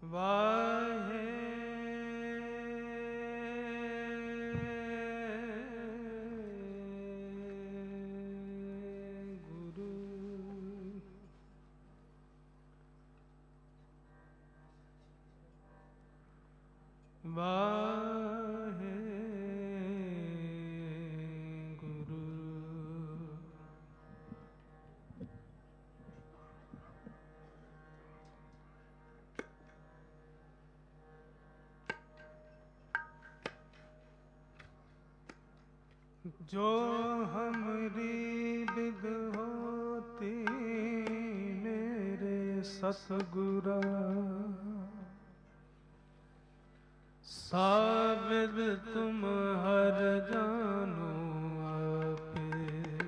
वाहे गुरु वाहे गुरु जो हमरी बिद होती मेरे सतगुरा साबिद तुम हर जानो आपे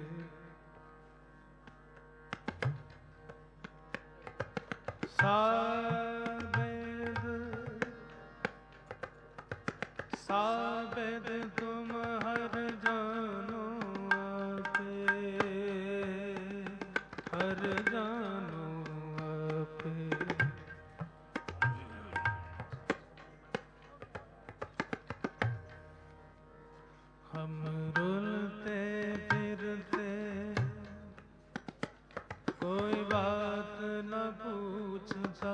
साबिद साबिद तुम हर जानो आपे हर जानो आपे हम रुलते फिरते कोई बात न पूछता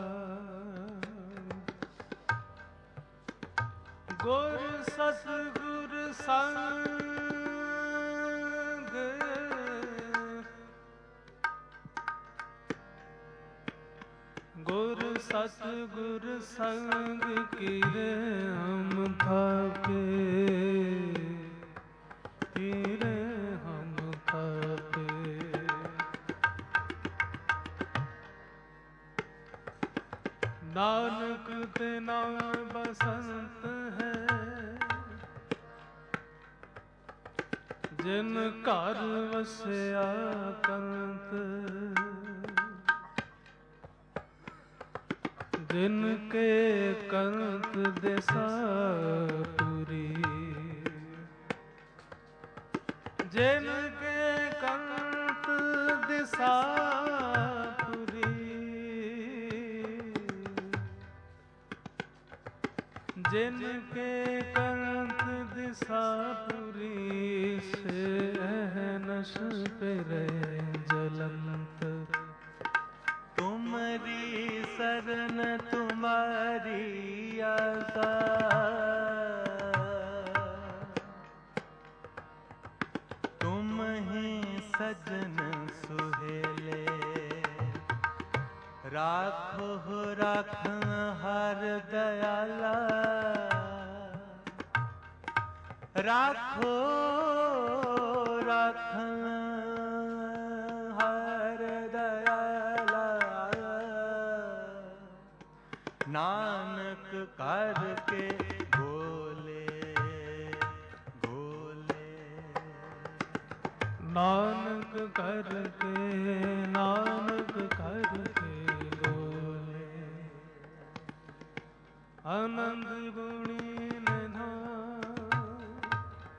गुर सतगुर संग गुर सतगुर संग किरे हम थापे किरे हम थापे नानक ते नाम बसंत है जिन घर वसया कंत जिनके कंत दिसापुरी जिनके कंत दिसापुरी जिनके कंत दिसापुरी से अहनश पे रहे जलंत तुम्हारी शरण तुम्हारी आशा तुम ही सजन सुहेले राखो राखन हर दयाला राखो राखन हर दयाला नानक करके बोले बोले नानक करके बोले आनंद गुणी निधान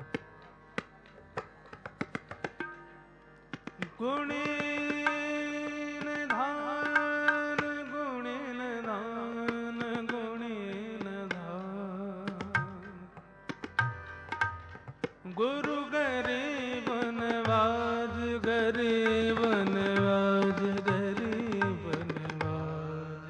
गुणी निधान गुणी निधान गुणी निधान गुरु गरीब नवाज गरीब नवाज गरीब नवाज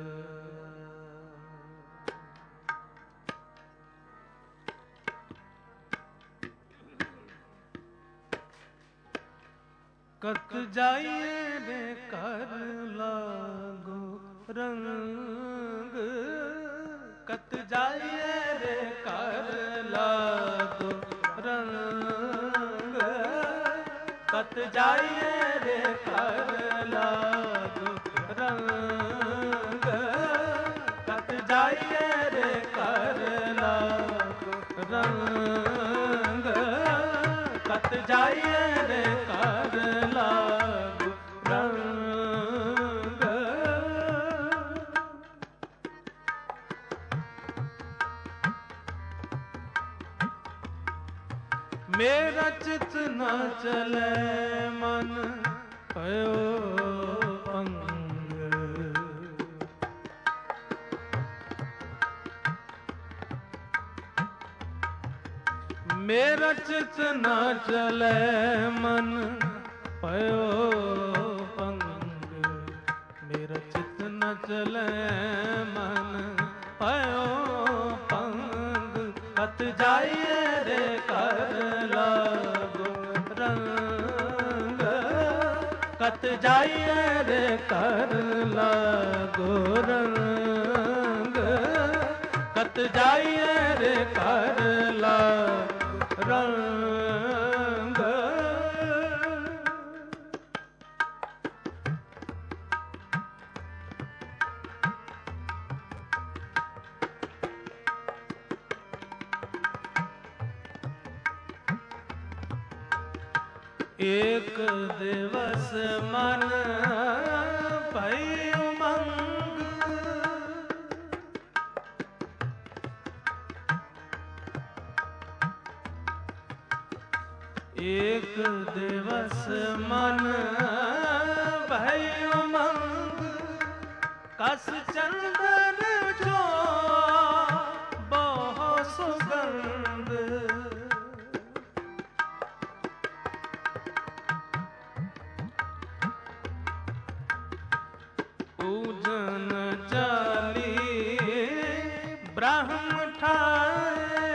कत जाइए रे कर लागो रंग कत जाइए रे कर लागो रंग कत जाइए रे कर लागो रंग कत जाइए रे कर लागो रंग कत जाइए रे कर लागो रंग मेरा चित न चले मन पयो अंग मेरा चित न चले मन पयो पंग, मेरा चित न चले मन पयो पंग, कत जाइए रे कर लागो रंग, कत जाइए रे कर लागो रंग, कत जाइए रे कर लागो रंग। एक दिवस मन भई उमंग, एक दिवस मन भई उमंग, कस चंदन जो बहु सुगंध, पूजन चाली ब्रह्म ठाए,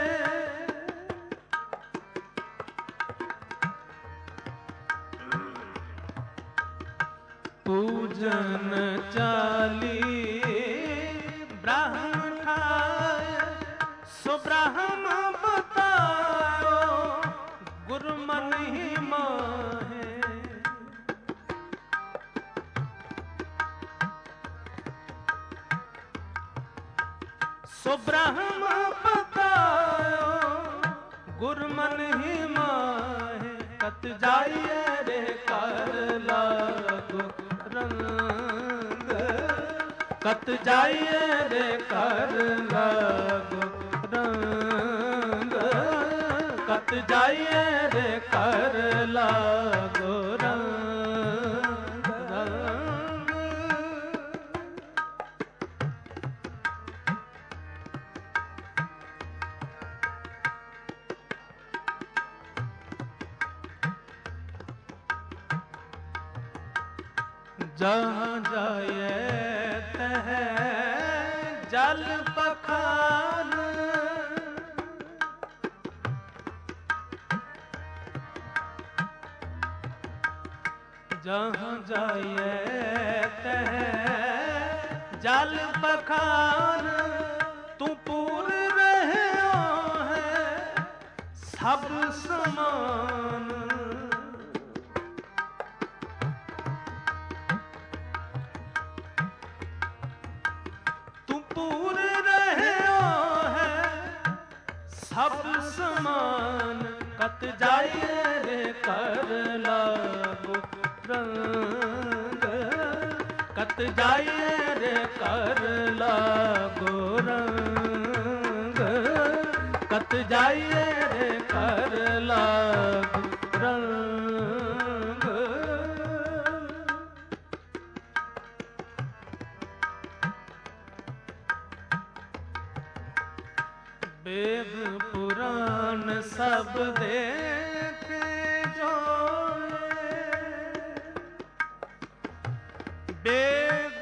पूजन चाली ब्रह्म ठाए, सो ब्रह्म बताओ गुरु मन ही माहे, सो ब्रह्म बताओ गुरु मन ही माहे, कत जाइए रे कर लागो रंग, कत जाइए रे कर लागो रंग, कत जाइए रे कर लागो रंग, रंग। जहाँ जाए तह जल पखान, जहाँ जाए तह जल पखान, तू पूरे रहे है सब समान, पूरे रहे है सब समान, कत जाइए रे कर लागो रंग, कत जाइए रे कर लागो रंग, कत जाइए रे कर लागो रंग। वेद पुराण सब देखे जो, वेद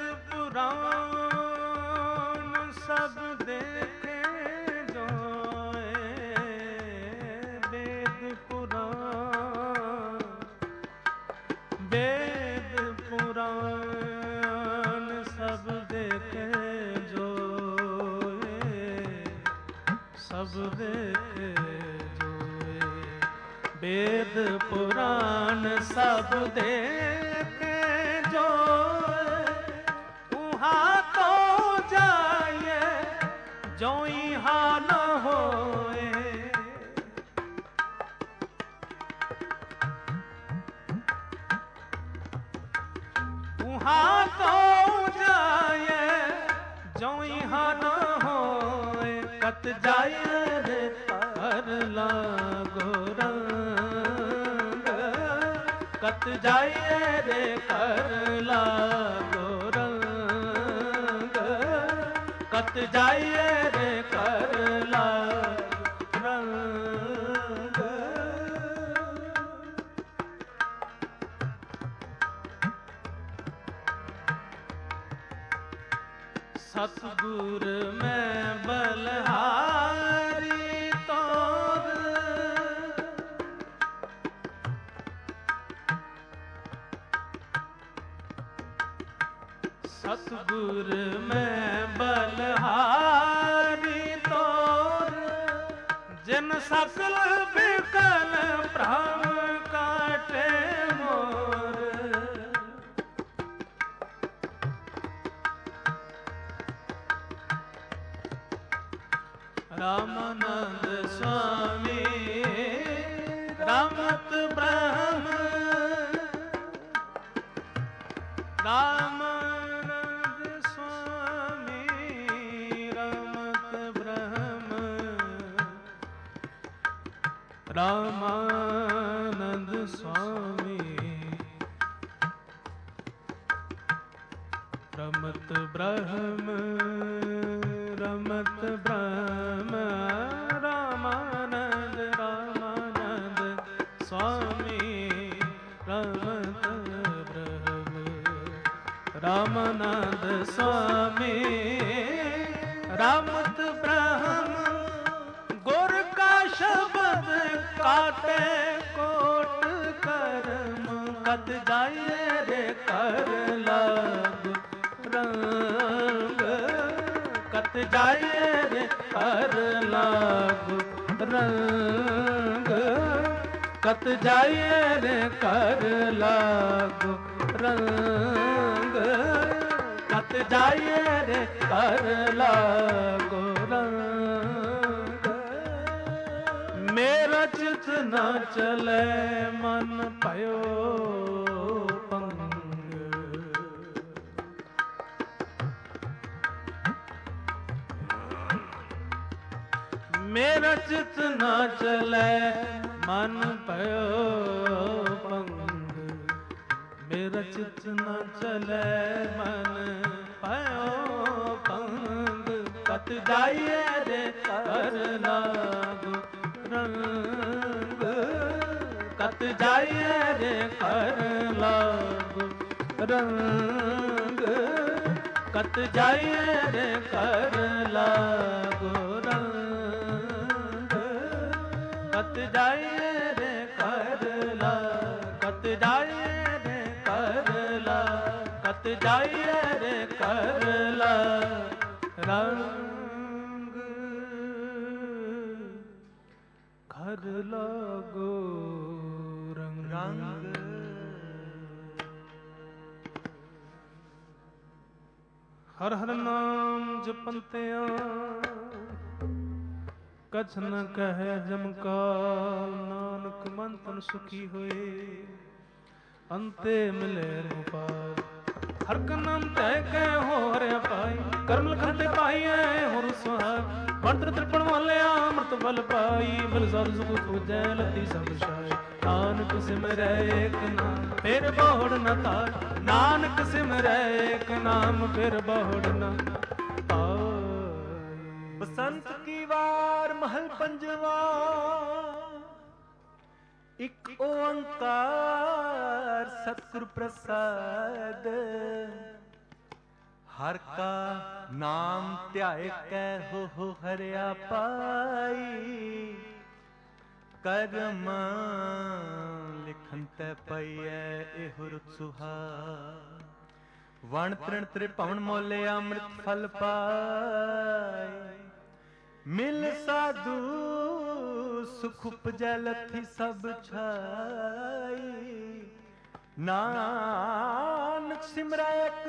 पुराण सब देखे जो, वेद पुराण, वेद पुराण सब देखे जो, सब देखे जोए, वेद पुराण सब देखे जोए, उहाँ तो जाइए जो यहाँ न होए, उहाँ तो जाइए जो यहाँ न होए, कत जाइए रे कर लागो रंग, कत जाइए रे कर लागो रंग, कत जाइए रे कर लागो रंग। सतगुर में बलहारी तोर, सतगुर में बलहारी तोर, जिन सकल बिकल भ्रम काटे मोर। रामानंद स्वामी रामत ब्रह्म, रामानंद स्वामी रामत ब्रह्म, रामानंद स्वामी रमत ब्रह्म, रमत ब्रह्म, रामानंद रामानंद स्वामी रमत ब्रह्म, रामानंद स्वामी रमत ब्रह्म। गुर का शब्द काटे कोट कर्म, कत जाए रे कर लाग रंग, कत जाए रे कर लाग रंग, कत जाए रे कर लाग रंग, कत जाए रे कर लागो रंग। मेरा चित न चले मन पयो पंग, मेरा चित न चले मन पयो पंग, मेरा चित न चले मन पयो पंग, कत जाइए रे कर लागो रंग, कत जाइए रे कर लागो रंग, कत जाइए रे कर लागो रंग, कत जाइए रे कर ला, कत जाइए रे कर ला, कत जाइए रे कर ला रंग, कर लागो रंग रंग। हर हर नाम जपंतिया कछ न कहे जमकाल, नानक मन तन सुखी होए अंते मिले गोपाल। हर का नाम तय कह हो हरे पाई, कर्म लखन ते पाइए होर सुहाग, मंत्र त्रिपण वाले अमृत बल पाई, बल साधु सुख पूजै लती सब शाय। नानक सिमरै एक नाम फिर बहुड़ न तार, नानक सिमरै एक नाम फिर बहुड़ न पाई। बसंत की वार महल पंजवा, एक ओंकार सतगुर प्रसाद। हर का नाम ध्याए कै हो हरिया पाई, करम लिखन तै पईए एहो रुत सुहाग। वण तृण त्रिभवन मोले अमृत फल पाए, मिल साधु सुख उपजै लथी सब छाई। नानक सिमरै एक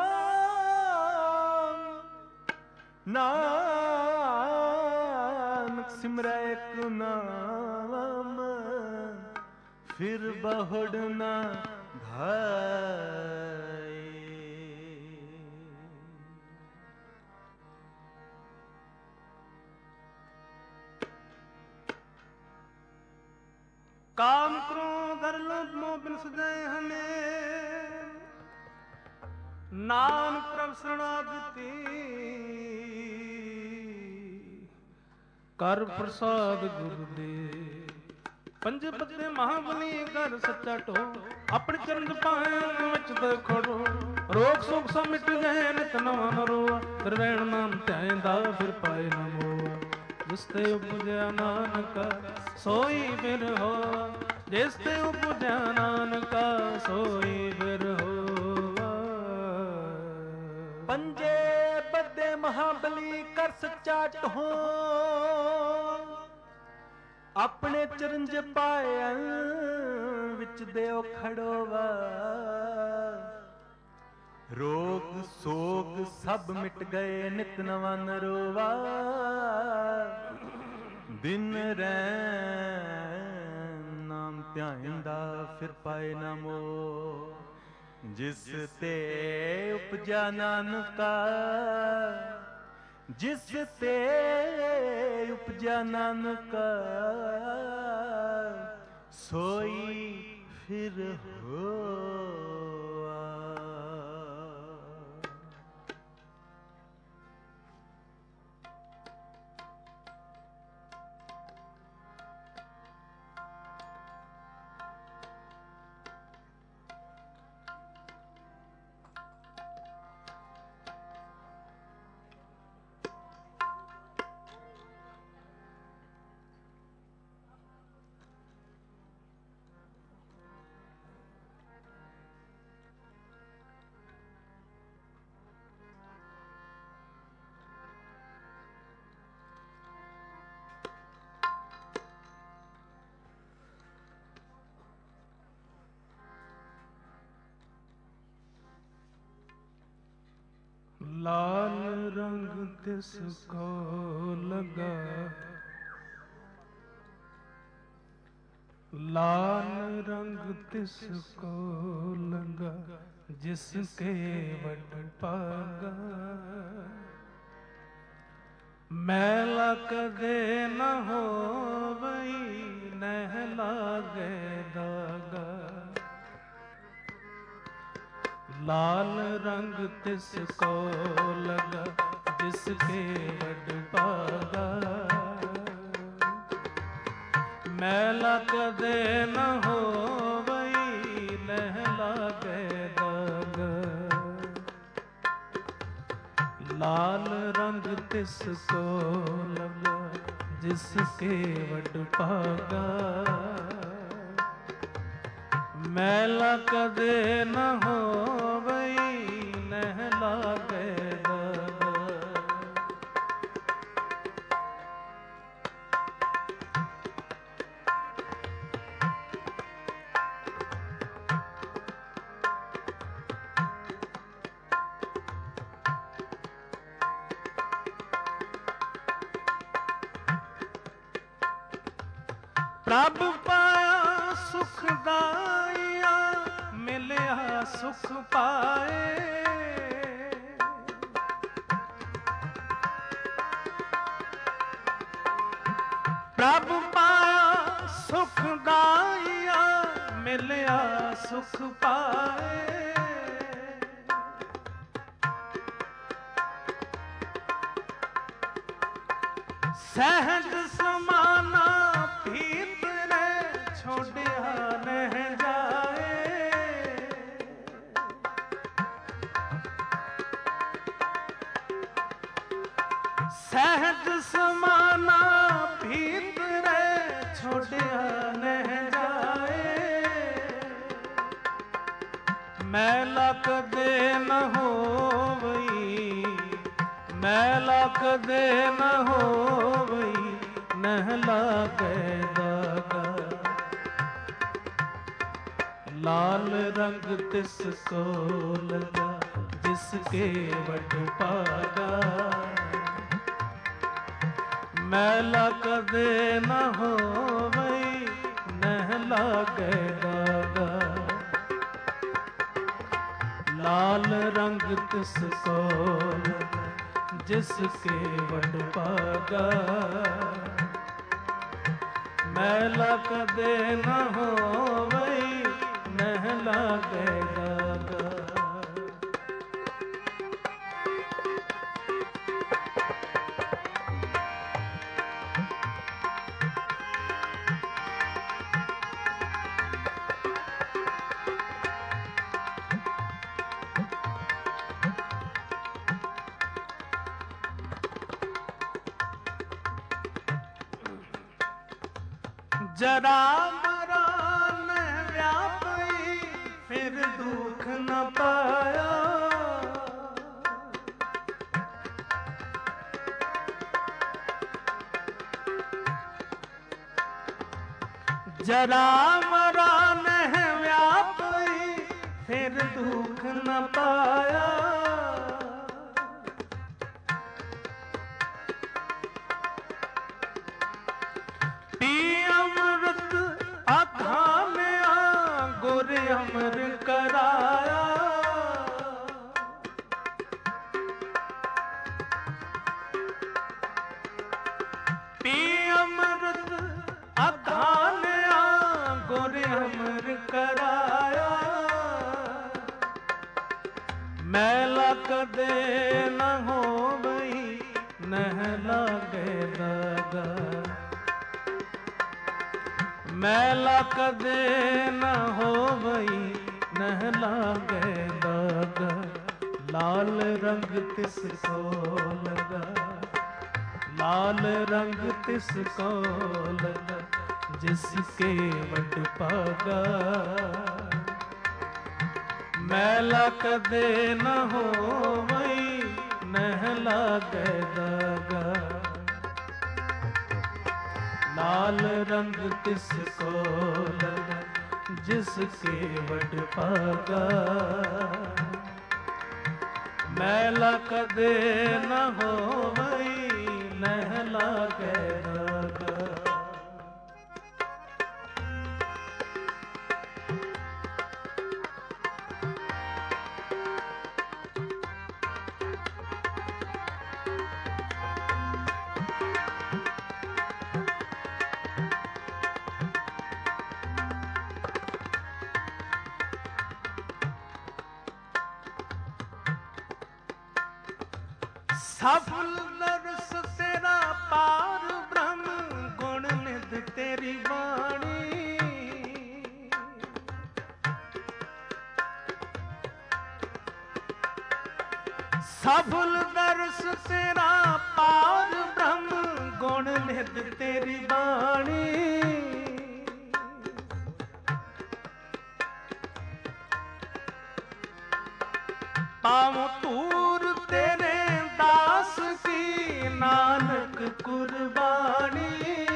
नाम, नानक सिमरै एक नाम, फिर बहुड़ न भाई। काम क्रोध हर लोभ मोह बिन सजाए हमें, नानक प्रभ शरणागति कर प्रसाद गुरुदेव। पंज पत्ते महाबली कर सच्चा टो, ਆਪਣੇ ਚਰਨ ਪਾਇਨ ਵਿੱਚ ਤੇ ਖੜੋ, ਰੋਗ ਸੁਖ ਸਭ ਮਿਟ ਗਏ ਨਿਤ ਨਵਾਂ ਨ ਰੋਆ, ਫਿਰ ਰਹਿਣ ਨਾਮ ਧਿਆਇਂਦਾ ਫਿਰ ਪਾਏ ਨਾ ਮੋਆ, ਜਿਸ ਤੇ ਉਪਜਿਆ ਨਾਨਕਾ ਸੋਈ ਫਿਰ ਹੋਆ, ਜਿਸ ਤੇ ਉਪਜਿਆ ਨਾਨਕਾ ਸੋਈ ਫਿਰ ਹੋਆ। ਪੰਜੇ ਬੱਦੇ ਮਹਾਬਲੀ ਕਰ ਸਚਾਟ ਹੋ, ਆਪਣੇ ਚਰੰਜ ਪਾਇਆ ਵਿੱਚ ਦਿਓ ਖੜੋਵਾ, ਰੋਗ ਸੋਗ ਸਭ ਮਿਟ ਗਏ ਨਿਤ ਨਵਾਂ ਨਰੋਵਾ, ਦਿਨ ਰੈਣ ਨਾਮ ਧਿਆਇਂਦਾ ਫਿਰ ਪਾਏ ਨਾ ਮੋਹ, ਜਿਸ ਤੇ ਉਪਜਾ ਨਾਨਕਾ, ਜਿਸ ਤੇ ਉਪਜਾ ਨਾਨਕਾ ਸੋਈ ਫਿਰ ਹੋਆ। लाल रंग तिसको लगा, लाल रंग तिसको लगा, जिसके वड पागा, मैला कदे न हो वही नह लागे दागा, लाल रंग तिसको लगा, जिसके वड पागा, मैला कदे न हो वही नह लागे दागा, लाल रंग तिसको लगा, जिसके वड पागा, मैला कदे न हो वही नह लागे दागा। प्रभ पाया सुखदाइया, मिलिया सुख पाए, प्रभ पाया सुखदाइया, मिलिया सुख पाए, सहज समाना भीतरे छोड़िया नह जाए, सहज समाना भीतरे छोड़िया नह जाए, मैला कदे न होवई, मैला कदे न होवई नह लागे दागा, लाल रंग तिसको लगा, जिसके वड पागा, मैला कदे न होवई नह लागे दागा, लाल रंग तिसको लगा, जिसके वड पागा, मैला कदे न होवई नह लागे दागा। जरा मरण व्यापी फिर दुख न पाया। जरा मरण व्यापी फिर दुख न पाया। अमर कराया। पी अमृत अधान गुर अमर कराया। मैला कदे न हो वही नहला गए दागा। मैला कदे न हो वही नहला गए दागा। लाल रंग तिसको लगा, लाल रंग तिसको लगा, जिसके वट पागा। मैला कदे न हो वही नहला गए दागा। लाल रंग तिसको लगा, जिसके वट पागा। मैला कदे न हो वही नहला गए दागा। सफल दर्श तेरा पार ब्रह्म गुण निध तेरी वाणी। सफल दर्श तेरा पार ब्रह्म गुण निध तेरी वाणी। पाँव तूर तेरे दास की नानक कुर्बानी।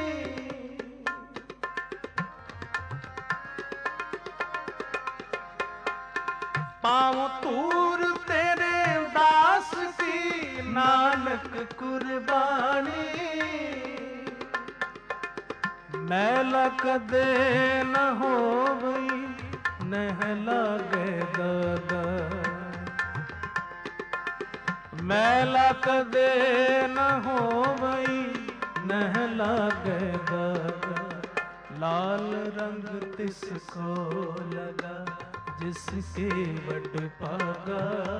पाँव तूर तेरे दास की नानक कुर्बानी। मैला कदे न हो वही नहला गए दागा। मैला कदे न हो वही नहला गए दागा। लाल रंग तिसको लगा, जिसके वट पागा।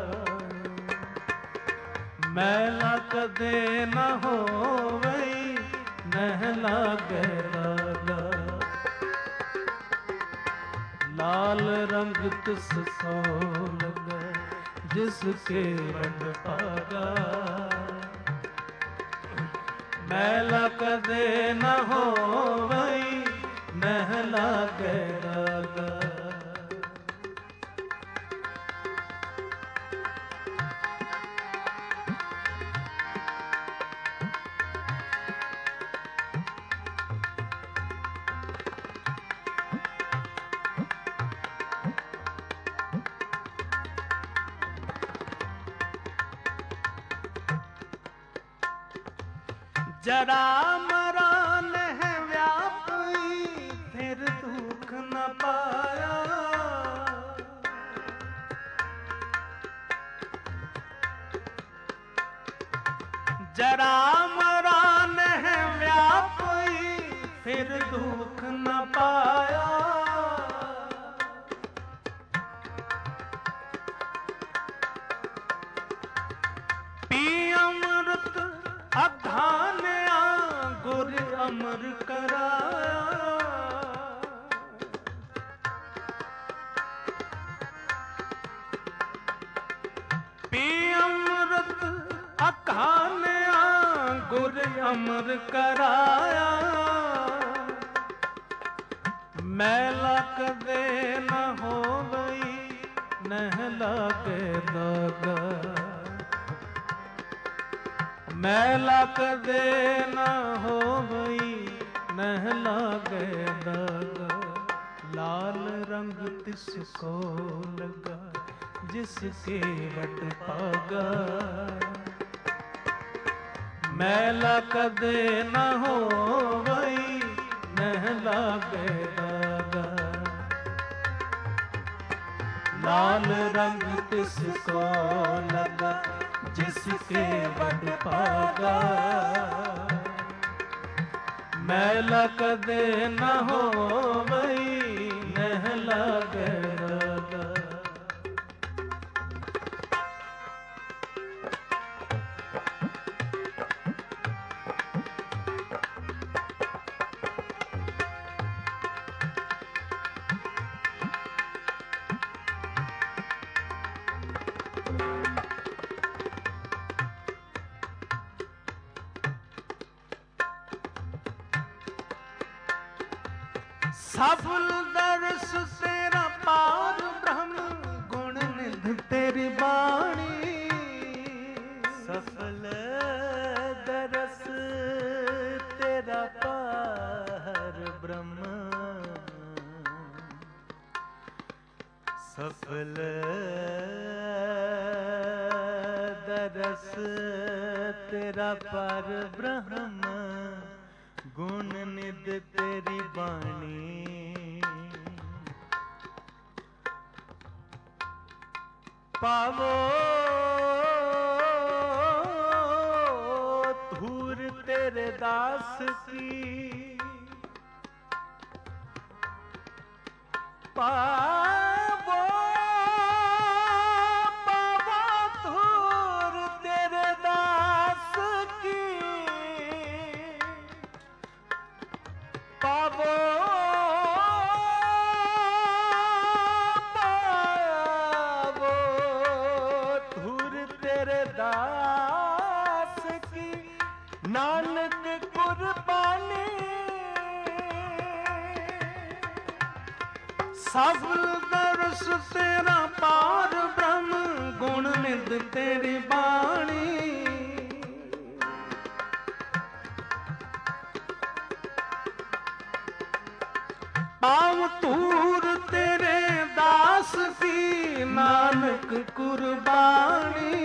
मैला कदे न हो वही नहला गए दागा। लाल रंग तिसको लगा, जिसके वट पागा। मैला कदे न हो वही नहला गए दागा। जरा मरण है व्यापी फिर दुख न पाया। जरा मरण है व्यापी फिर दुख न पाया। पी अमृत अधान गुर अमर कराया। पी अमृत अखान गुर अमर कराया। मैला कदे न होवई नह लागे दागा। मैला कदे न होवई नह लागे दागा। लाल रंग तिसको लगा जिसके वट पागा। मैला कदे न होवई नह लागे दागा। लाल रंग तिसको लगा जिसके वट पागा। मैला कदे न होवई नह लागे दागा। सफल दर्श तेरा पार ब्रह्म गुण निध तेरी बाणी। सफल दरस तेरा पार ब्रह्म। सफल दरस तेरा पार ब्रह्म। गुण निध तेरी बाणी। पावो धूर तेरे दास की। पावो धूर तेरे दास की। पावो दास की नानक कुर्बानी। सफल दर्श तेरा पार ब्रह्म गुण निध तेरी बाणी। पाव तूर तेरे दास की नानक कुर्बानी।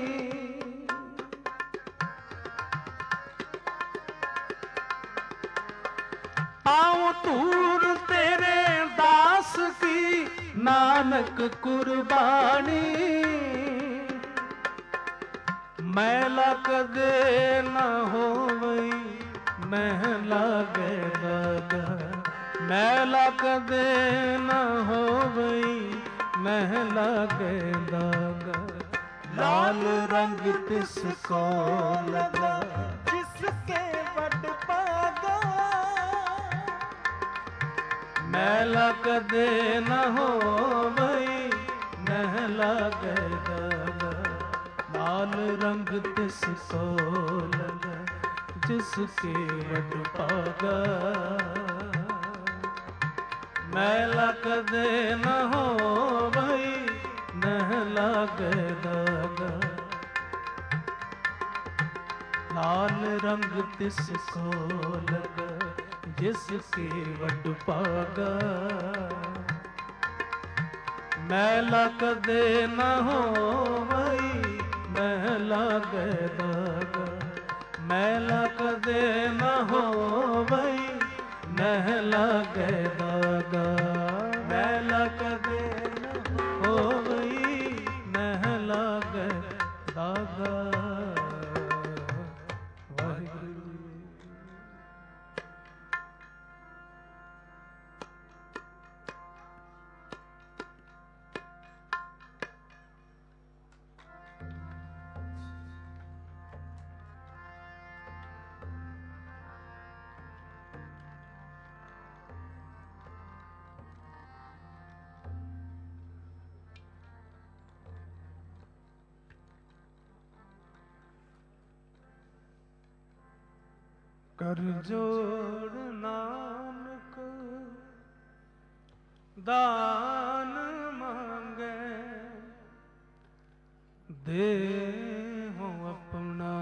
पाँव तूर तेरे दास की नानक कुर्बानी। मैला कदे न होवई नह लागे दागा। मैला कदे न होवई नह लागे दागा। लाल रंग तिसको लगा जिसके वट पागा। मैला कदे न होवई नह लागे दागा। लाल रंग तिसको लगा जिसके वट पागा। मैला कदे न होवई नह लागे दागा। लाल रंग तिसको लगा जिसके वट पागा। मैला कदे न होवई नह लागे दागा। मैला कदे न होवई नह लागे दागा। मैला कदे न होवई नह लागे दागा। कर जोड़ नानक दान मांगे दे हो अपना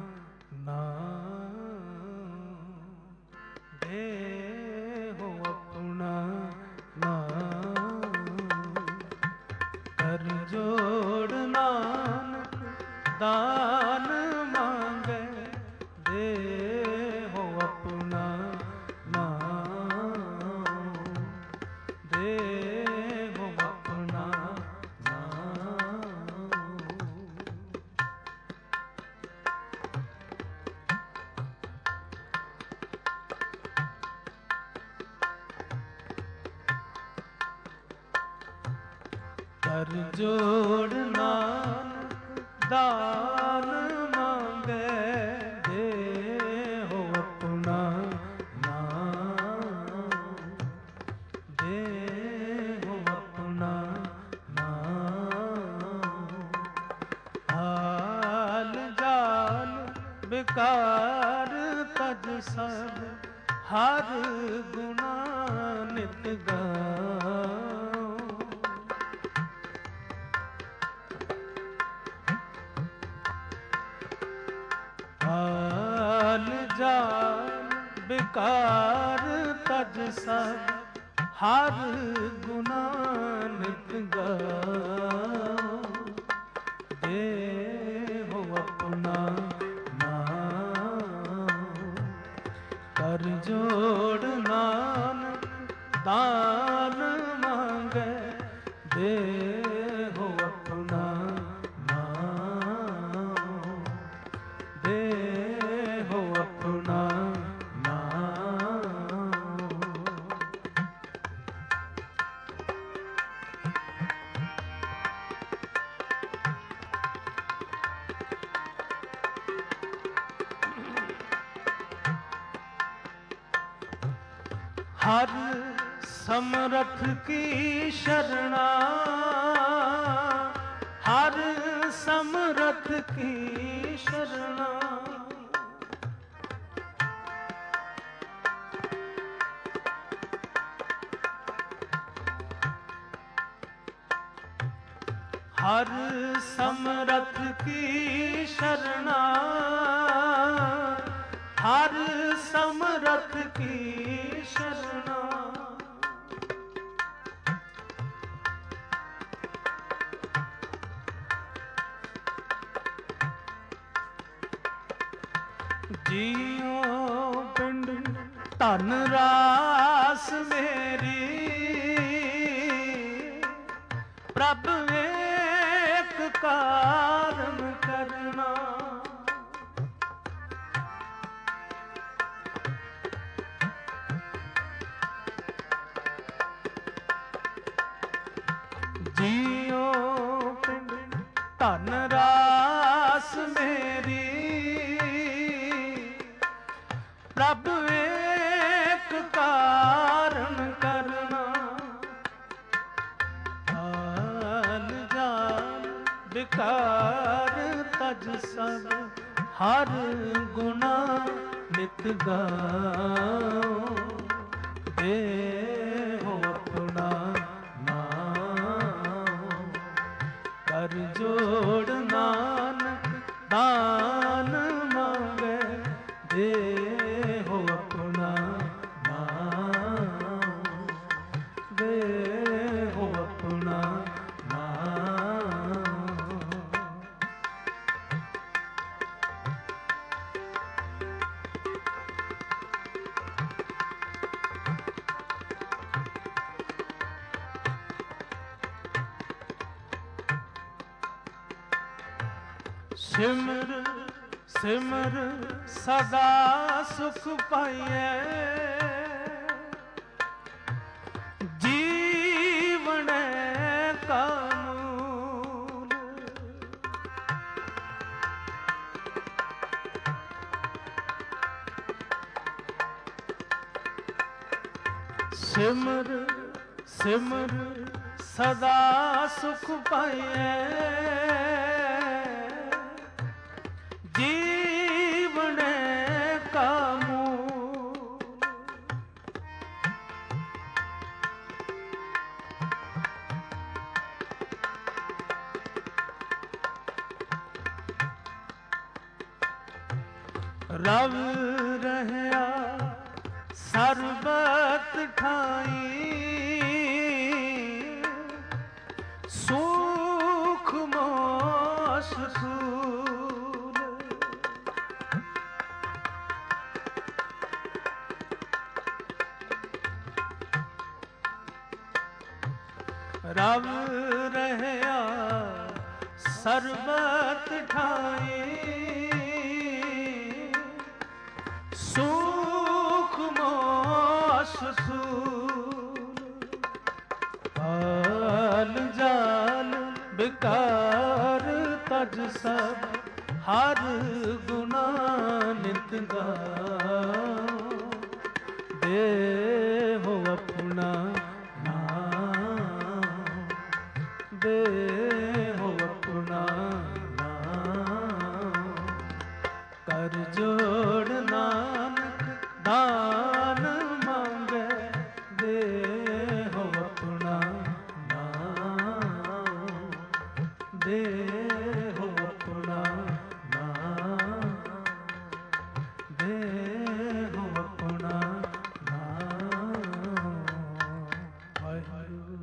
नाम, दे हो अपना नाम। कर जोड़ नानक दान मांगे दे हो अपना नाम, दे हो अपना नाम। कर जोड़ नानक दान मांगे दे हो अपना नाम, दे हो अपना नाम। हाल जाल बेकार तज सब हर गुना नित गाओ। हाल जाल बेकार तज सब हर गुना नित गाओ। दे हो अपना नाम। कर जोड़ नानक दान मांगे दे हो अपना नाम, दे हो अपना नाम। हर समरथ की शरणा, हर समरथ की शरणा। हर समरथ की शरणा, हर समरथ की शरणा। जियो पिंड धन रास मेरी, प्रभ एक कारण करना। जियो पिंड धन रास मेरी, प्रभ एक कारण करना। हाल जाल बेकार तज सब हर गुना नित गाओ। दे हो अपना नाम। कर जोड़ नानक दान मांगे दे हो अपना नाम, दे हो अपना नाम। सिमर सिमर सदा सुख पाइए, जीवन का मूल। सिमर सिमर सदा सुख पाइए, जीवन का मूल। ਰਵ ਰਹਿਆ ਸਰਬਤ ਠਾਈ, ਸੁਖ ਮੋਸ ਸੂਲ। ਰਵ ਰਹਿਆ ਸਰਬਤ ਠਾਈ, ਸੁਖ ਮੋਸ ਸੂਲ। ਹਾਲ ਜਾਲ ਬਿਕਾਰ ਤਜ ਸਭ, ਹਰ ਗੁਣਾ ਨਿਤ ਗਾਓ। ਦੇਹੋ ਆਪਣਾ ਨਾਮ, ਦੇਹੋ ਆਪਣਾ ਨਾਮ। ਕਰ ਜੋੜ ਨਾਨਕ ਦਾਨ ਮੰਗੈ, ਦੇਹੋ ਆਪਣਾ ਨਾਮ, ਦੇਹੋ ਆਪਣਾ ਨਾਮ, ਦੇਹੋ ਆਪਣਾ ਨਾਮ। ਵਾਹਿਗੁਰੂ।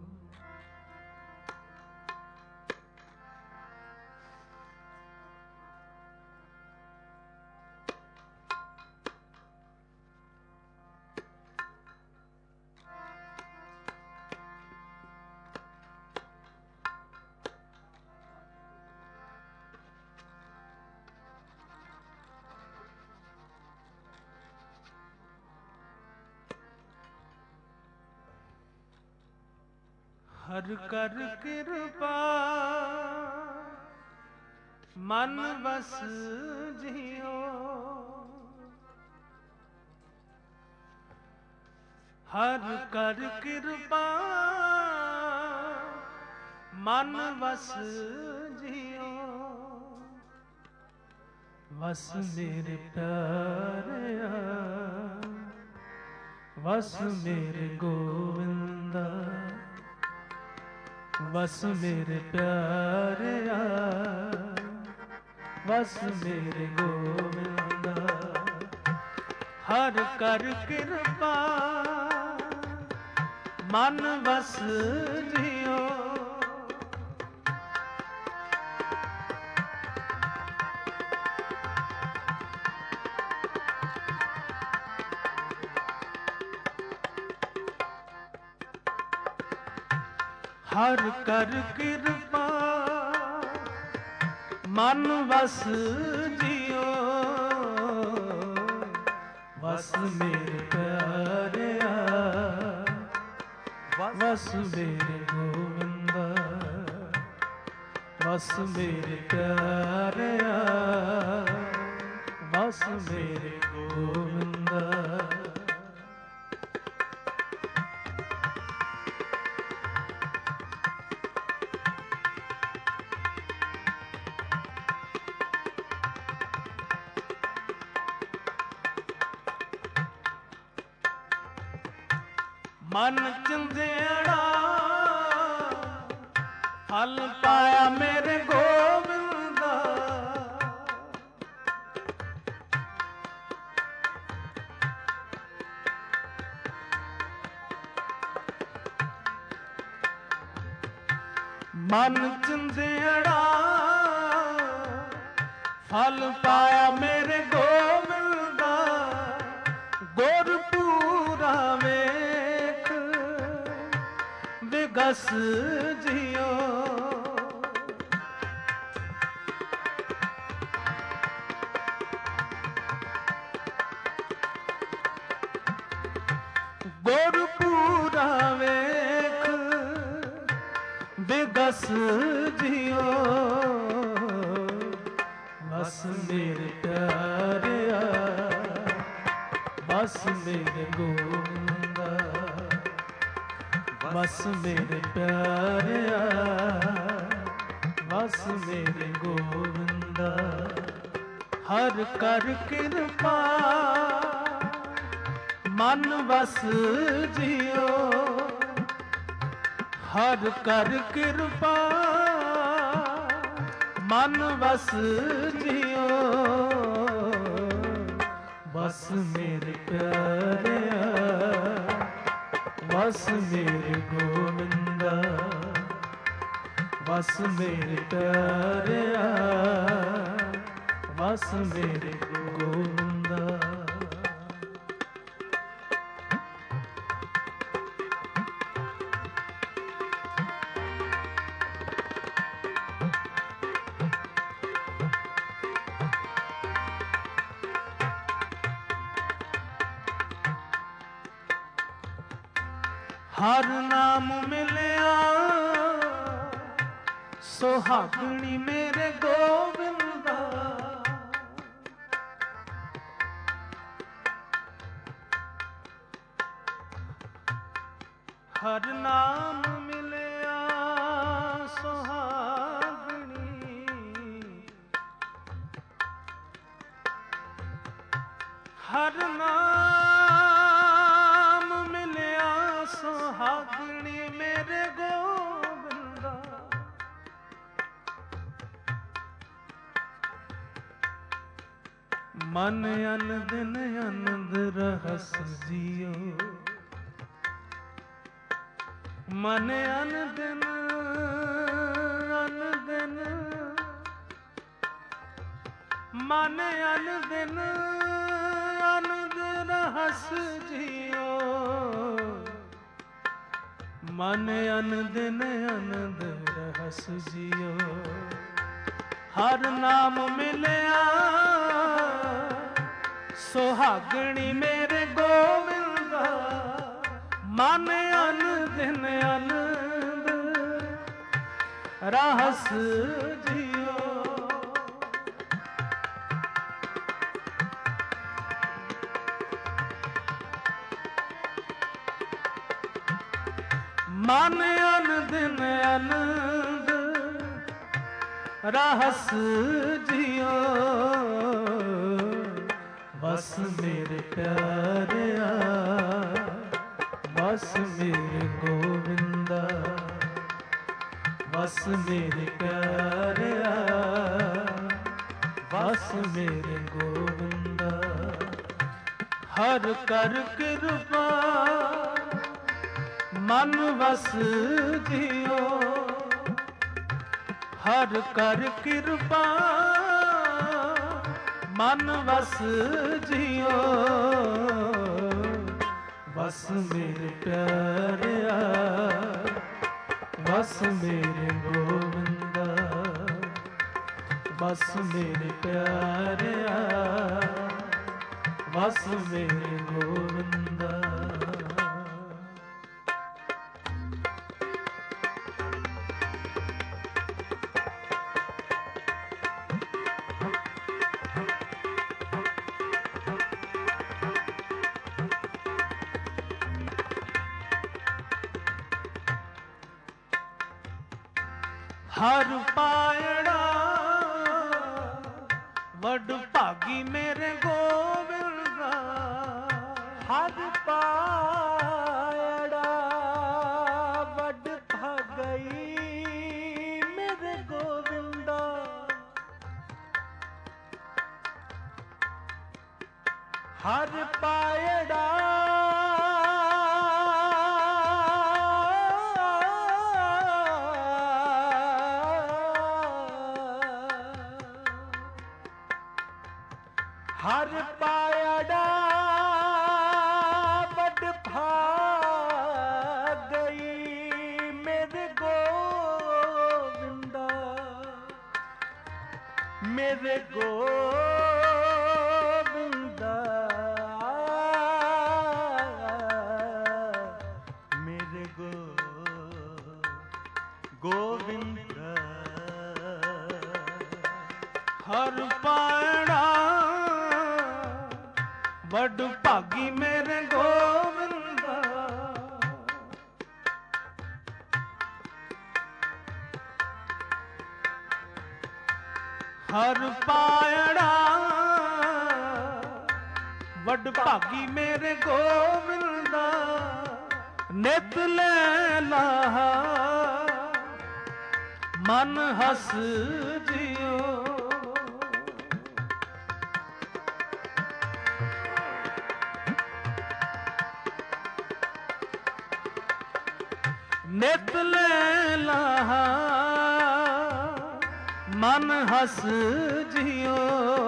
ਹਰ ਕਰ ਕਿਰਪਾ ਮਨ ਵਸ ਜਿਉ, ਹਰ ਕਰ ਕਿਰਪਾ ਮਨ ਵਸ ਜਿਉ। ਵਸ ਮੇਰੇ ਪਿਆਰਿਆ, ਵਸ ਮੇਰੇ ਗੋਵਿੰਦਾ, ਵਸ ਮੇਰੇ ਪਿਆਰਿਆ, ਵਸ ਮੇਰੇ ਗੋਵਿੰਦਾ। ਹਰ ਕਰ ਕਿਰਪਾ ਮਨ ਵਸ ਜਿਉ, ਹਰ ਕਰ ਕਿਰਪਾ ਮਨ ਵਸ ਜਿਉ। ਵਸ ਮੇਰੇ ਪਿਆਰਿਆ, ਵਸ ਮੇਰੇ ਗੋਵਿੰਦਾ, ਵਸ ਮੇਰੇ ਪਿਆਰਿਆ, ਵਸ ਮੇਰੇ ਗੋਵਿੰਦਾ। ਮਨ ਚੰਦੇੜਾ ਫਲ ਪਾਇਆ ਮੇਰੇ ਗੋਬਿੰਦਾ, ਮਨ ਚੰਦੇੜਾ ਫਲ ਪਾਇਆ ਮੇਰੇ ਗੋਬਿੰਦਾ। ਗੁਰਪੂਰਾ ਵੇਖ ਵਿਗਸ ਜਿਉ, ਗੁਰਪੂਰਾ ਵੇਖ ਵਿਗਸ ਜਿਉ। ਵਸ ਮੇਰੇ ਪਿਆਰਿਆ, ਵਸ ਮੇਰੇ ਗੋਵਿੰਦਾ, ਵਸ ਮੇਰੇ ਪਿਆਰਿਆ, ਵਸ ਮੇਰੇ ਗੋਵਿੰਦਾ। ਹਰ ਕਰ ਕਿਰਪਾ ਮਨ ਵਸ ਜਿਉ, ਹਰ ਕਰ ਕਿਰਪਾ ਮਨ ਵਸ ਜਿਉ। बस मेरे प्यारिया, बस मेरे गोविंदा, बस मेरे प्यारिया, बस मेरे गोविंदा। हर नाम मिलिया सुहागणी मेरे गोविंदा, हर नाम मिलिया सुहागणी, हर नाम मिलिया सुहागणी मेरे गोविंदा। मन अन दिन आनंद रहस जियो, मन अन दिन मन अन दिन आनंद रहस जियो, मन अन दिन आनंद रहस जियो। हर नाम मिलिया सुहागणी मेरे गोविंदा, मन अन दिन आनंद रहस जियो। मन अन दिन आनंद रहस जियो, बस मेरे प्यारिया, बस मेरे गोविंदा, बस मेरे प्यारिया, बस मेरे गोविंदा। हर कर कृपा मन वस जियो, हर कर कृपा मन वस जियो, बस मेरे प्यारिया, बस मेरे गोविंदा, बस मेरे प्यारिया, बस मेरे गोविंदा। हर पायड़ा वड भागी मेरे गोविंदा, हर पायड़ा वड भागई मेरे गोविंदा। हर पायड़ा हर पायड़ा बड़ भाग गई मेरे गोविंदा, मेरे गोविंदा, मेरे गोविंदा। हर पायड़ा वड भागी मेरे गोविंदा, हर पायड़ा वड भागी मेरे गोविंदा। नित लैला मन हस जियो, मन हस जियो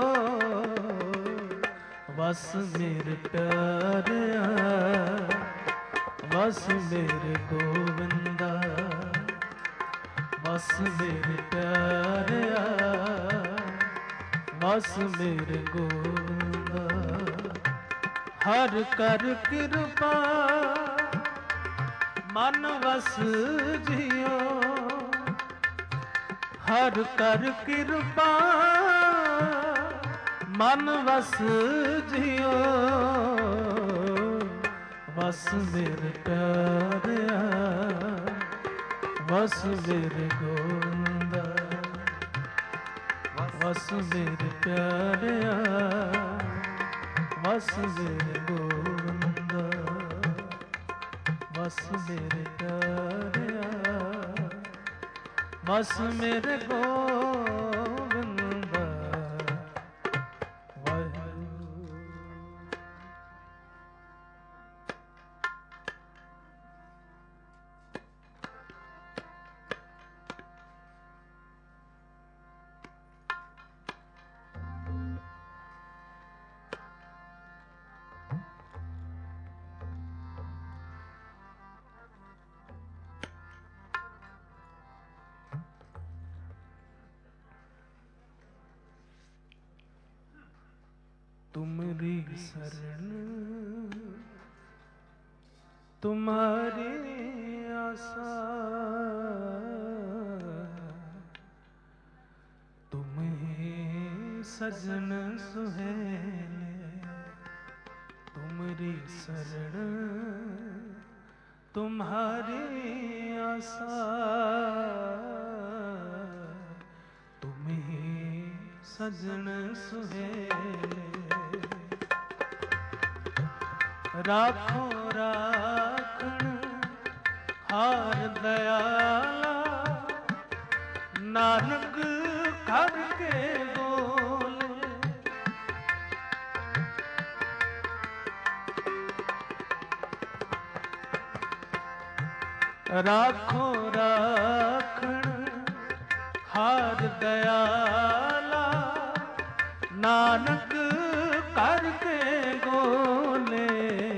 बस मेरे प्यारिया बस मेरे गोविंदा बस मेरे प्यारिया बस मेरे गोविंदा हर कर कृपा मन वस जियो हर कर कृपा मन वस जियो बस मेरे प्यारिया बस मेरे गोविंदा बस मेरे प्यारिया बस मेरे गोविंदा बस मेरे प्यारिया बस मेरे गोविंदा वाहिगुरू। तुमरी शरण तुम्हारी आशा तुम्हें सजन सुहेले तुमरी शरण तुम्हारी आशा तुम्हें सजन सुहेले राखो राखण हार दयाला नानक घर के बोले राखो राखण हार दयाला नानक कर के गोले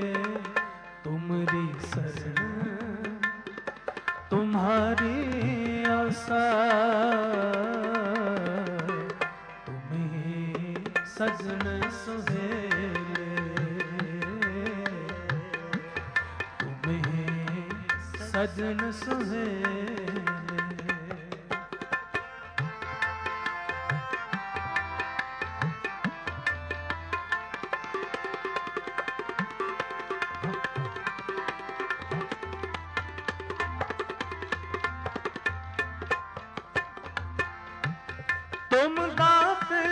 तुमरी शरण तुम्हारी आशा तुम्हें सजन सुहेले तुम्हें सजन सुहेले तुम दाते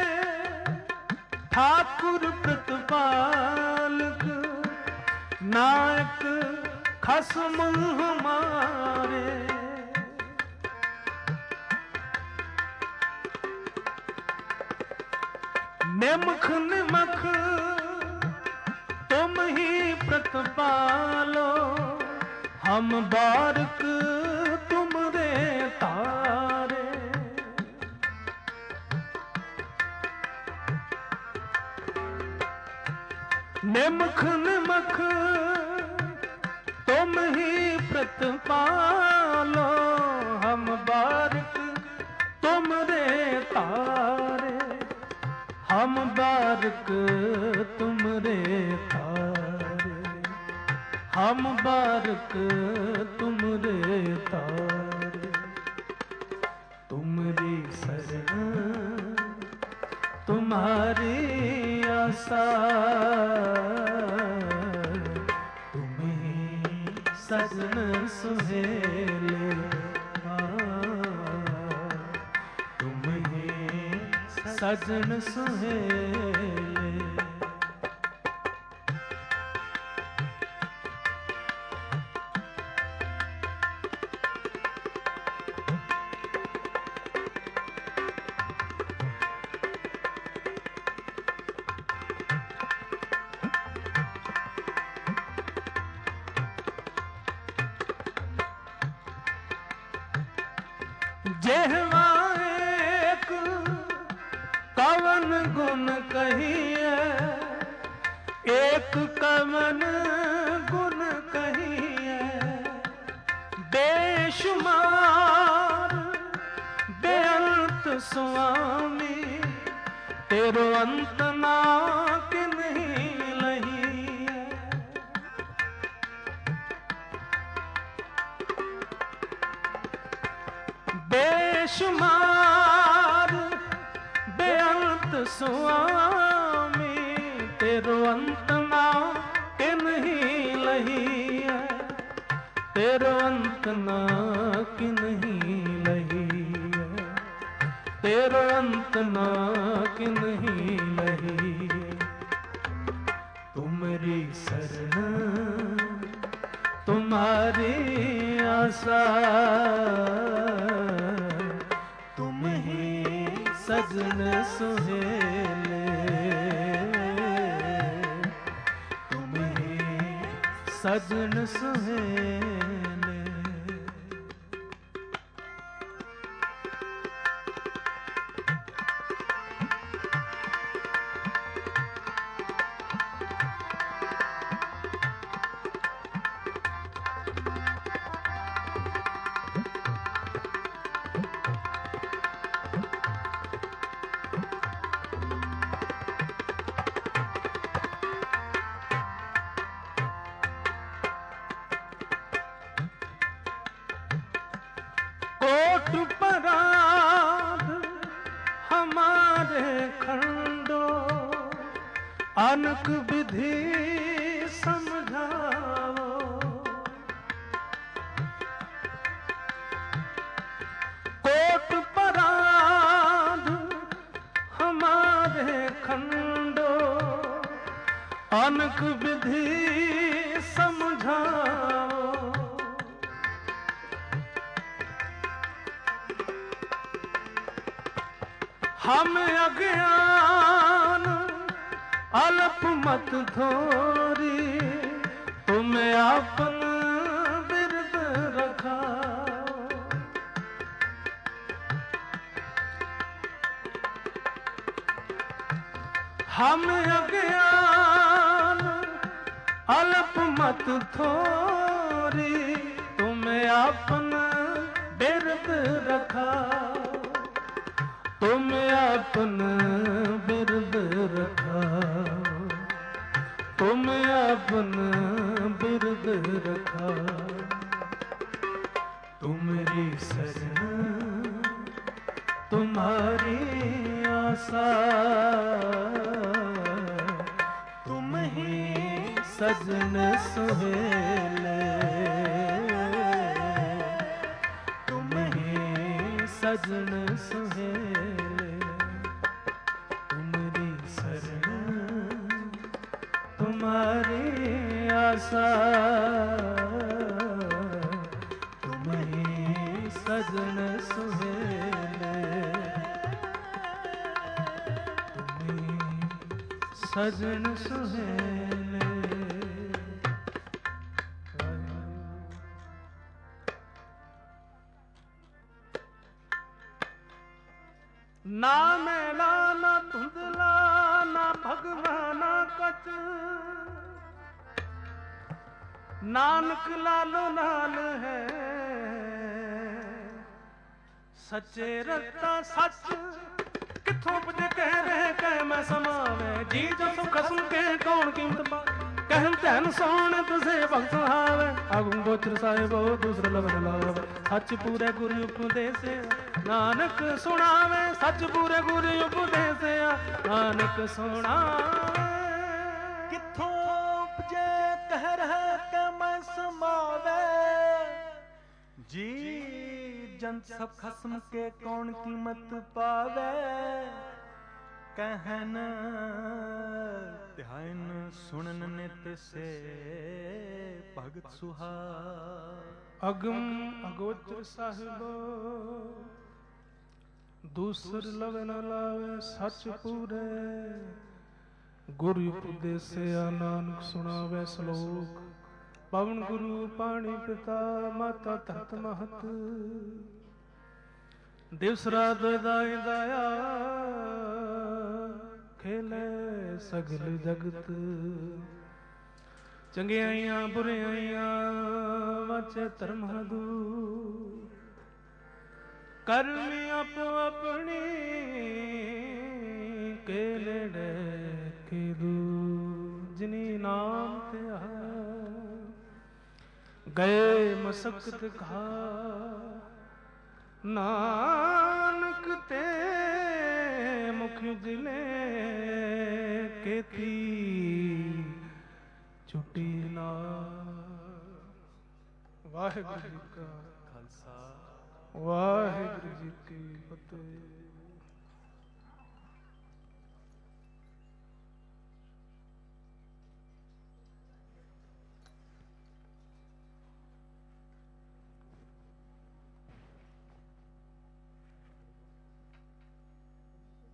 ठाकुर प्रतिपालक नायक खसम हमारे निमख निमख तुम ही प्रतिपालो हम बारक तुमरे तारे निमख निमख तुम ही प्रतिपालो हम बारक तुमरे तारे हम बारक तुमरे तारे हम बारक तुमरे तारे तुमरी शरण तुम्हारी आशा तुम्हें सजन सुहेले तुम्हें सजन सुहेले जेहवाए कमन गुण कहिए बेशुमार बेअंत स्वामी, तेरो अंत ना किन्हीं लही है। बेशुमार बेअंत स्वामी, तेरो अंत ना किन्हीं लही है, तेरो अंत ना किन्हीं लही है, तेरो अंत ना किन्हीं लही है। तुमरी शरण तुम्हारी आशा, तुम ही सजन सुहेले, तुम ही सजन सुहेले। कोट पराध हमारे खंडो, अनक विधि समझाओ। कोट पराध हमारे खंडो, अनक विधि समझाओ। हम अज्ञान अल्प मत थोरी, तुम्हें आपन बिरद रखाओ। हम अज्ञान अल्प मत थोरी, तुम्हें आपन बिरद रखाओ। तुम अपन बिरद रखाओ, तुम अपन बिरद रखाओ। तुमरी शरण तुम्हारी आशा, तुम ही सजन सुहेले, तुम ही सजन सुहेले। तुमरी शरण तुम्हारी आशा, तुम ही सजन सुहेले, तुम ही सजन सुहेले। ना मैला ना धुंधला ना भगवाना कच, नानक लालो लाल है सच्चे रत्ता सच। किथों पुजे कह रहे कह मैं समावे, जी जो सुख सुन के कौन कीमत पा। कहन तैन सोने तुझे भक्त सुहावे, अगुम गोचर साहिबो दूसरे लवन लावे। सच पूरे गुरु उपदेश नानक सुनावे, सच पूरे गुरु उपदेश नानक सुनावे। किथों उपजे कह रहे के मैं समावे, जी जन सब खस्म के कौन कीमत पावे। कहन ध्यान सुनन नित से भगत सुहा। अगम अगोचर साहिबो दूसर लवे न लावे, सच पूरे गुरु उपदेश नानक सुनावे। श्लोक पवन गुरु पाणी पिता माता धरत महत, दिवस रात दाई दाया खेले सगल जगत। ਚੰਗਿਆਈਆਂ ਬੁਰਿਆਈਆਂ ਵਾਚੇ ਧਰਮ ਦੂਰ ਕਰਮ ਆਪੋ ਆਪਣੀ ਕੇ ਨੇੜੇ ਕੀ ਦੂਰ ਜਿਨੀ ਨਾਮ ਤੇ ਆ ਗਏ ਮਸਕਤ ਘਾ ਨਾਨਕ ਤੇ ਮੁਖ ਜਿਲੇ ਕੀਤੀ ਛੁੱਟੀ ਨਾ। ਵਾਹਿਗੁਰੂ ਜੀ ਕਾ ਖਾਲਸਾ ਵਾਹਿਗੁਰੂ ਜੀ ਕੀ ਫਤਿਹ।